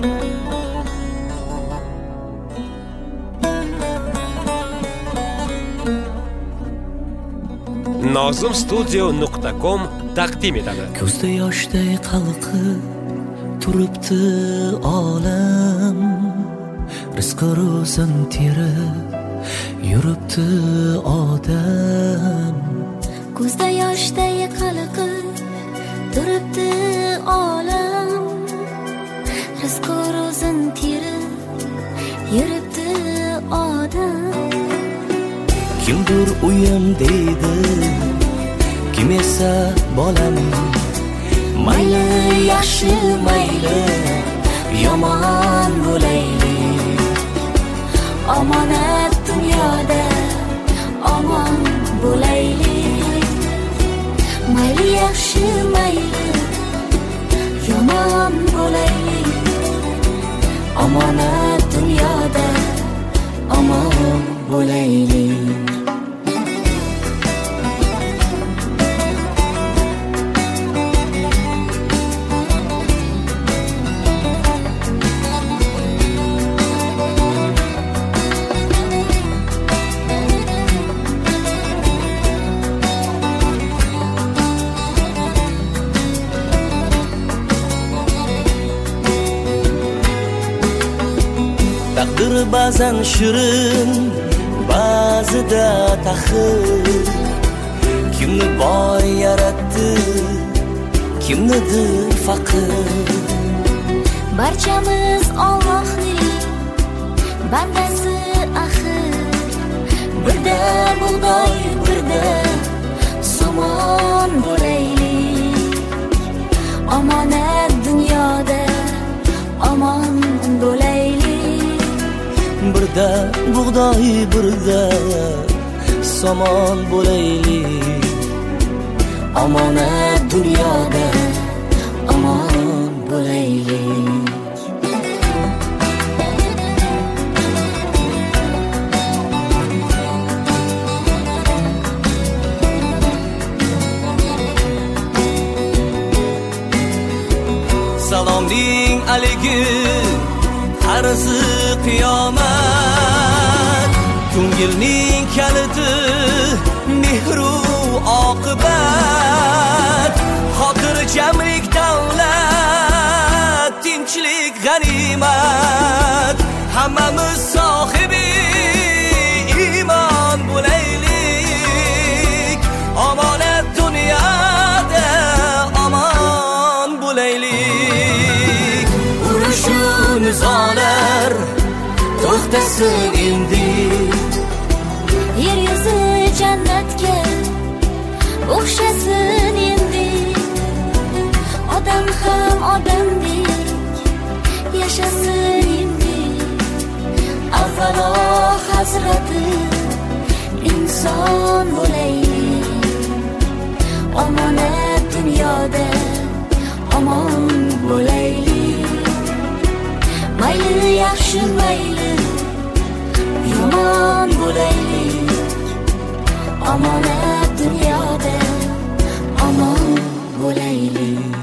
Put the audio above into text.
nozimstudio.com taqdim etadi. Ko'zda yoshday qalqib turibdi olam, rizqi ro'zin terib yuribdi odam. Ko'zda yoshday qalqib turibdi olam, rizqi ro'zin terib yuribdi odam. Kimdir uyim deydi, kim esa bolam. Mayli yaxshi, mayli yomon bo'laylik, omonat dunyoda omon bo'laylik. Mayli yaxshi, mayli yomon bo'laylik, omonat dunyoda omon bo'laylik. Taqdir ba'zan shirin, ba'zida taxir. Kimni boy yaratdi, kimnidir faqir. Barchamiz Allohning bandasi axir. Birda bug'doy, birda somon bo'laylik. Omonat dunyoda omon bo'laylik. Birda bug'doy, birda somon bo'laylik. Omonat dunyoda omon bo'laylik. Salomning aligi arzi qiyomat, ko'ngilning kaliti mehru oqibat. Xotirjamlik davlat, tinchlik g'animat. Hammamiz sohibi iymon bo'laylik, omonat dunyoda omon bo'laylik. Urushun zolar to'xtasin endi, yer yuzi jannatga o'xshasin endi. Odam ham odamdek yashasin endi. Avvalo hazrati inson bo'laylik, omonat dunyoda omon bo'laylik. Mayli yaxshi, mayli yomon bo'laylik, omonat dunyoda omon bo'laylik.